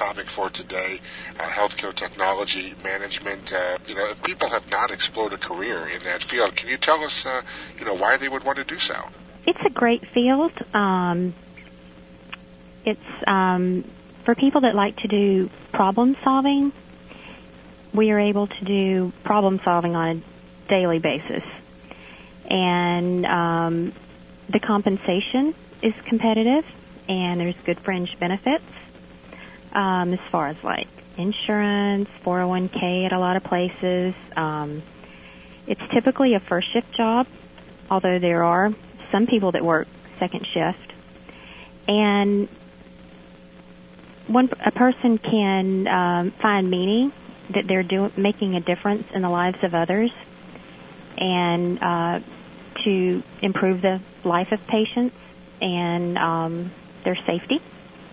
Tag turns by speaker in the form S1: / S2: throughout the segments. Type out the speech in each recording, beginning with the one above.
S1: topic for today, healthcare technology management. If people have not explored a career in that field, can you tell us, why they would want to do so?
S2: It's a great field. It's for people that like to do problem solving. We are able to do problem solving on a daily basis. And the compensation is competitive, and there's good fringe benefits as far as like insurance, 401k at a lot of places. It's typically a first shift job, although there are some people that work second shift. And a person can find meaning that they're making a difference in the lives of others, and to improve the life of patients and their safety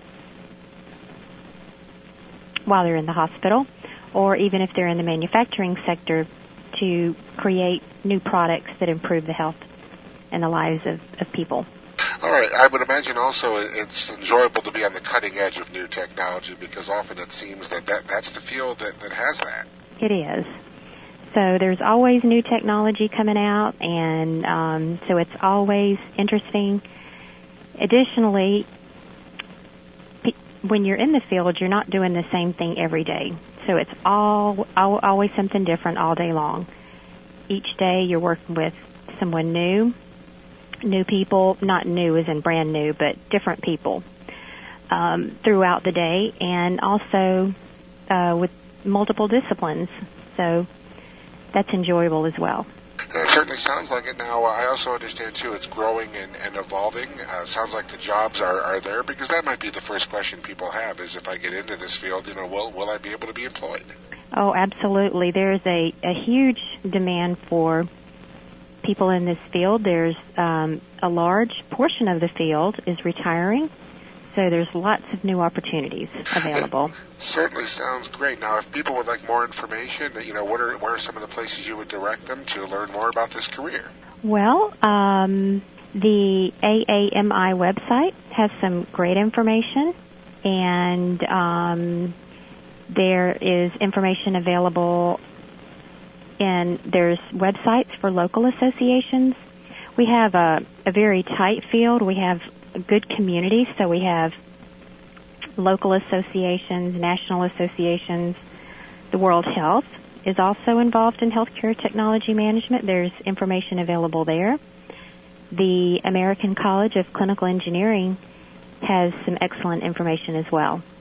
S2: while they're in the hospital, or even if they're in the manufacturing sector, to create new products that improve the health and the lives of people.
S1: All right. I would imagine also it's enjoyable to be on the cutting edge of new technology, because often it seems that's the field that has that.
S2: It is. So there's always new technology coming out, and so it's always interesting. Additionally, when you're in the field, you're not doing the same thing every day. So it's always something different all day long. Each day you're working with someone new people, not new as in brand new, but different people throughout the day, and also with multiple disciplines. So that's enjoyable as well.
S1: It certainly sounds like it. Now, I also understand, too, it's growing and evolving. Sounds like the jobs are there, because that might be the first question people have is, if I get into this field, will I be able to be employed?
S2: Oh, absolutely. There's a huge demand for people in this field. There's a large portion of the field is retiring, so there's lots of new opportunities available.
S1: It certainly sounds great. Now, if people would like more information, where are some of the places you would direct them to learn more about this career?
S2: Well, the AAMI website has some great information, and there is information available, and there's websites for local associations. We have a very tight field. We have a good community, so we have local associations, national associations. The World Health is also involved in healthcare technology management. There's information available there. The American College of Clinical Engineering has some excellent information as well.